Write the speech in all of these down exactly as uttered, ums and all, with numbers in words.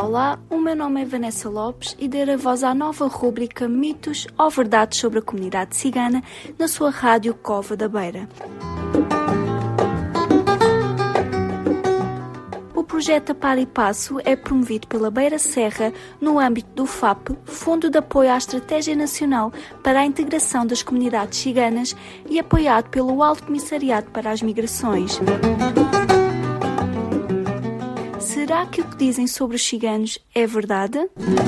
Olá, o meu nome é Vanessa Lopes e darei voz à nova rúbrica Mitos ou Verdades sobre a Comunidade Cigana na sua rádio Cova da Beira. O projeto A Par e Passo é promovido pela Beira Serra no âmbito do F A P, Fundo de Apoio à Estratégia Nacional para a Integração das Comunidades Ciganas, e apoiado pelo Alto Comissariado para as Migrações. Será que o que dizem sobre os ciganos é verdade?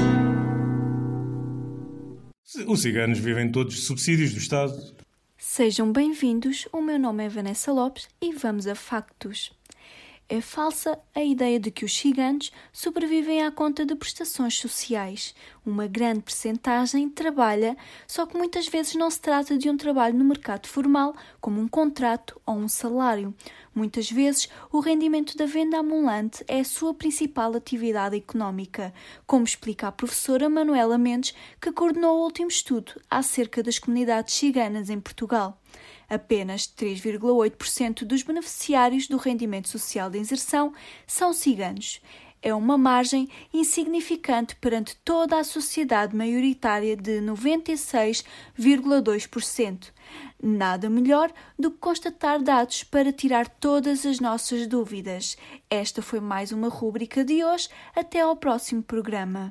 Os ciganos vivem todos de subsídios do Estado. Sejam bem-vindos, o meu nome é Vanessa Lopes e vamos a factos. É falsa a ideia de que os ciganos sobrevivem à conta de prestações sociais. Uma grande percentagem trabalha, só que muitas vezes não se trata de um trabalho no mercado formal, como um contrato ou um salário. Muitas vezes, o rendimento da venda ambulante é a sua principal atividade económica, como explica a professora Manuela Mendes, que coordenou o último estudo acerca das comunidades ciganas em Portugal. Apenas três vírgula oito por cento dos beneficiários do rendimento social de inserção são ciganos. É uma margem insignificante perante toda a sociedade maioritária de noventa e seis vírgula dois por cento. Nada melhor do que constatar dados para tirar todas as nossas dúvidas. Esta foi mais uma rúbrica de hoje. Até ao próximo programa.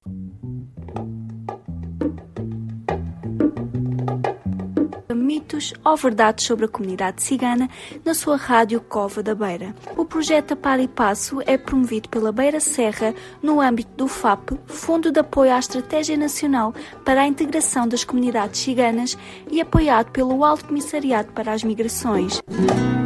Mitos ou verdades sobre a comunidade cigana na sua rádio Cova da Beira. O projeto A Par e Passo é promovido pela Beira Serra no âmbito do F A P, Fundo de Apoio à Estratégia Nacional para a Integração das Comunidades Ciganas, e apoiado pelo Alto Comissariado para as Migrações.